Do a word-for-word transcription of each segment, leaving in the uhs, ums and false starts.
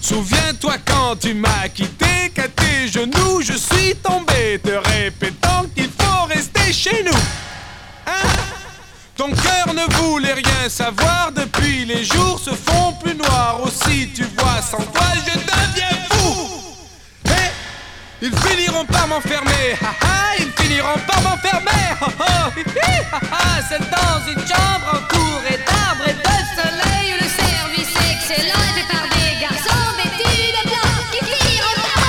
Souviens-toi quand tu m'as quitté, qu'à tes genoux je suis tombé, te répétant qu'il faut rester chez nous. Hein? Ton cœur ne voulait rien savoir, depuis les jours se font plus noirs. Aussi tu vois, sans toi je deviens fou. Et ils finiront par m'enfermer, ha ha, ils finiront par m'enfermer, ha ha, hi hi, ha ha. C'est dans une chambre entourée d'arbres et de soleil où le service excellent est fait par des garçons vêtus de blanc qui finiront par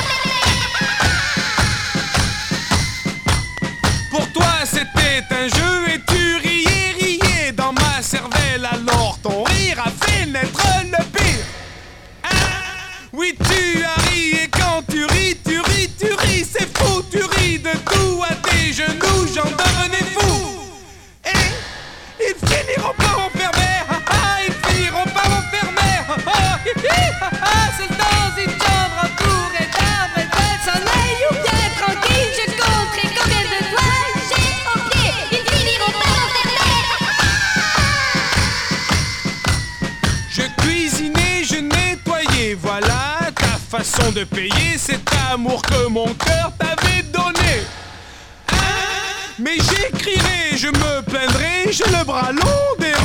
m'enfermer. Pour toi c'était un jeu et tu riais, riais dans ma cervelle. Alors ton rire a fait naître le pire. Hein? Oui, tu as ri et quand tu ris, tu ris, tu ris, c'est fou. Tu ris de tout à tes genoux, j'en devenais fou. Et ils finiront par m'enfermer, ha ha, ils finiront par m'enfermer, ha ha, hi hi, ha ha. C'est dans une chambre entourée d'arbres et de soleil où bien tranquille je compterai combien de doigts j'ai au pied. Ils finiront par m'enfermer. Je cuisinais, je nettoyais, voilà ta façon de payer cet amour que mon cœur t'avait donné. Hein? Mais j'écrirai, je me plaindrai, j'ai le bras long, des